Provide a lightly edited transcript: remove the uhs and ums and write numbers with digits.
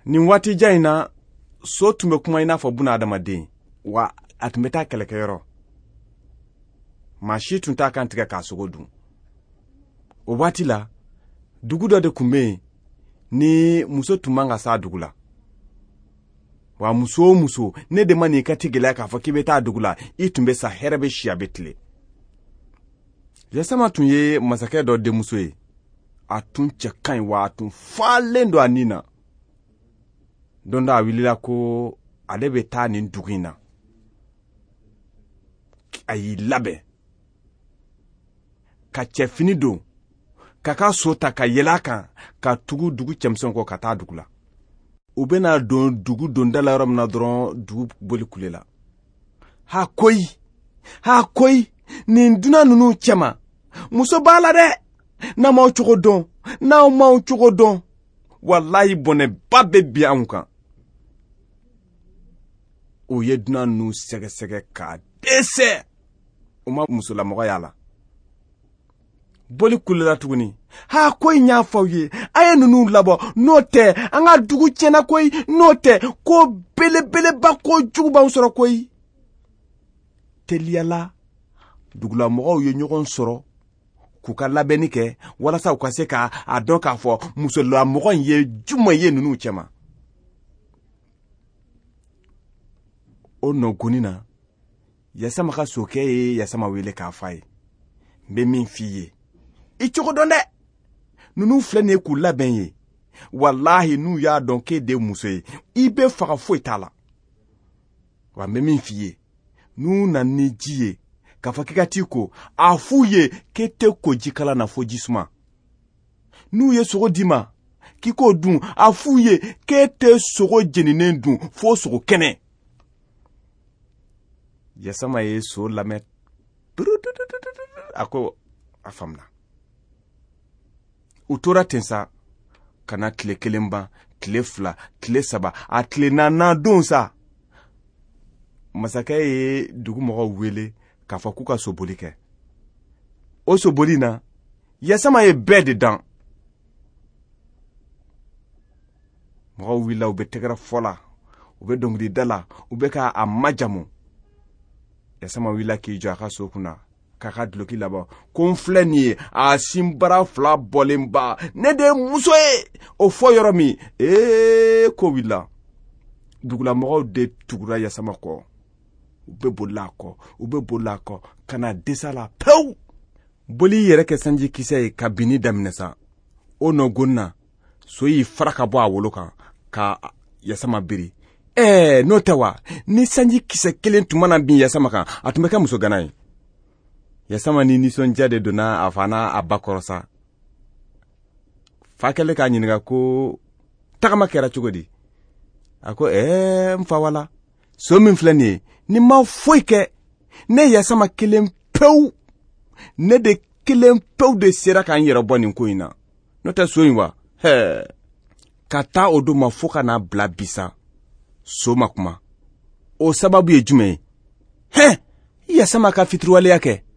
nin waati jan in na so tun bɛ kuma i n'a fɔ buna adamaden wa a tun bɛ taa kɛlɛkɛyɔrɔ maa si tun t'a kan tigɛ k'a sogo dun o waati la dugu dɔ de tun bɛ yen ni muso tun man ka s'a dugu la wa muso o muso ne de ma n'i ka ti gɛlɛya k'a fɔ k'i bɛ taa dugu la i tun bɛ sa hɛrɛ bɛ si a bɛ tile Yasama tun ye masakɛ dɔ denmuso ye a tun cɛ ka ɲi wa a tun falen don a nin na don dɔ a wulila ko ale bɛ taa nin dugu in na a y'i labɛn ka cɛfini don ka ka so ta ka yɛlɛ a kan ka tugu dugu cɛmisɛnw kɔ ka taa dugu la u bɛna don dugu donda la yɔrɔ min na dɔrɔn dugu boli kulela ha koyi nin dunan ninnu cɛma muso b'a la dɛ n'a m'aw cogo dɔn n'aw m'aw cogo dɔn walayi bɔnɛba bɛ bi anw kan o ye dunan ninnu sɛgɛsɛgɛ k'a dɛsɛ o ma musolamɔgɔ y'a la boli kulela tuguni ha koyi n y'a fɔ aw ye a ye ninnu labɔ n'o tɛ an ka dugu tiɲɛna koyi n'o tɛ ko belebeleba ko jugu b'anw sɔrɔ koyi teliyala dugulamɔgɔw ye ɲɔgɔn sɔrɔ k'u ka labɛnni kɛ walasa u ka se k'a dɔn k'a fɔ musolamɔgɔ in ye jumɛn ye ninnu cɛma o nɔgɔnni na Yasama ka sokɛ ye Yasama wele k'a f'a ye n bɛ min f'i ye i cogo dɔn dɛ ninnu filɛ nin ye k'u labɛn ye walahi n'u y'a dɔn k'e de muso ye i bɛ faga foyi t'a la wa n bɛ min f'i ye n'u nana ni ji ye k'a fɔ k'i ka t'i ko a f'u ye k'e tɛ ko jikala na fo jisuma n'u ye sogo d'i ma k'i k'o dun a f'u ye k'e tɛ sogo jeninen dun fo sogo kɛnɛ Yasama ye so lamɛn a ko a faamuna u tora ten sa ka na tile kelen ban tile fila tile saba a tile naaninan don sa masakɛ ye dugumɔgɔw wele k'a fɔ k'u ka soboli kɛ o soboli na Yasama ye bɛɛ de dan mɔgɔw wulila u bɛ tɛgɛrɛ fɔ la u bɛ dɔnkilida la u bɛ k'a majamu Yasama wulila k'i jɔ a ka so kunna k'a ka duloki labɔ ko n filɛ nin ye a sinbara fila bɔlenba ne de ye muso ye o fɔ yɔrɔ min ko wulila dugulamɔgɔw de tugura Yasama kɔ u bɛ bolila a kɔ ka na dɛsɛ a la pewu boli yɛrɛ kɛ sanji kisɛ ye ka binni daminɛ sa o nɔgɔnni na so y'i fara ka bɔ a wolo kan ka Yasama biri n'o tɛ wa ni sanji kisɛ kelen tun mana bin Yasama kan a tun bɛ kɛ muso gana ye Yasama ni nisɔndiya de donna a fa n'a ba kɔrɔ sa fa kɛlen k'a ɲininka ko tagama kɛra cogo di a ko n fa wala so min filɛ nin ye ni ma foyi kɛ ne Yasama kelen pewu ne de kelen pewu de sera k'an yɛrɛ bɔ nin ko in na n'o tɛ so in wa ka taa o don ma fo ka n'a bila bisa so ma kuma o sababu ye jumɛn ye Yasama ka fitiriwaleya kɛ